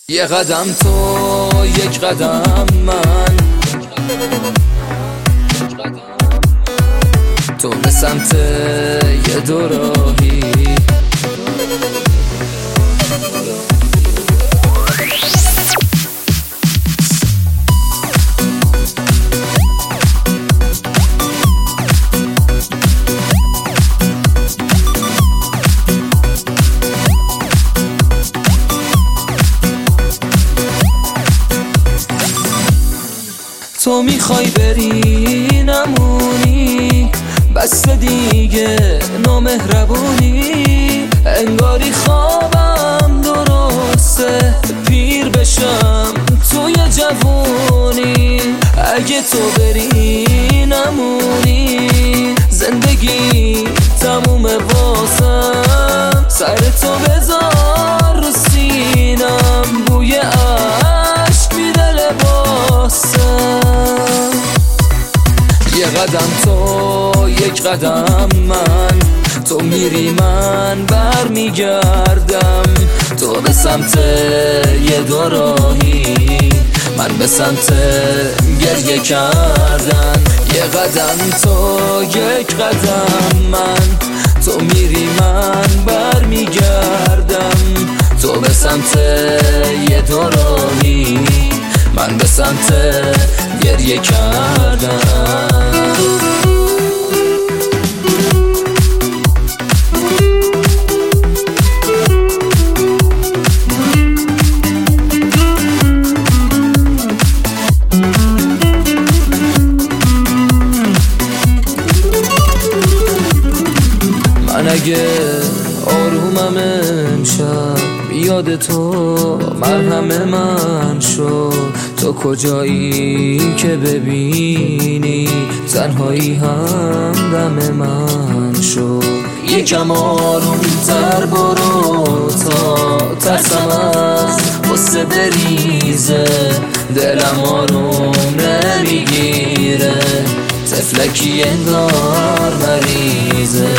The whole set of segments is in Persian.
یه قدم تو یک قدم من، تو به سمت یه دو راهی. تو میخوای بری نمونی، بس دیگه نامهربونی. انگاری خوابم درسته، پیر بشم توی جوونی. اگه تو بری نمونی، زندگی تمومه واسم. سر تو بذار رو سینم، بوی عشق میده لباسم. یه قدم تو یک قدم من، تو میری من برمیگردم. تو به سمت یه دو راهی، من به سمت گریه کردن. یه قدم تو یک قدم من، تو میری من برمیگردم. تو به سمت یه دو راهی، من به سمت گریه کردم. من اگه آرومم امشب، یاد تو مرهم من شد. تو کجایی که ببینی تنهایی هم دم من شد. یکم آروم تر برو تا ترسم از غصه بریزه. دلم آروم نمیگیره، تفلکی انگار مریضه.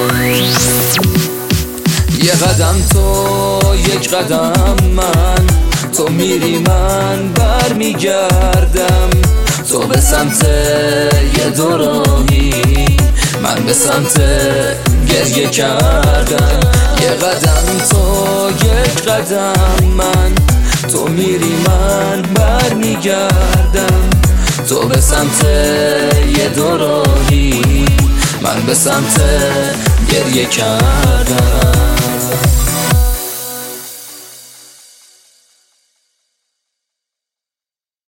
یه قدم تو یک قدم من، تو میری من برمیگردم. تو به سمت یه دو راهی، من به سمت گریه کردم. یه قدم تو یک قدم من، تو میری من برمیگردم. تو به سمت یه دو راهی، من به سمت گریه کردم.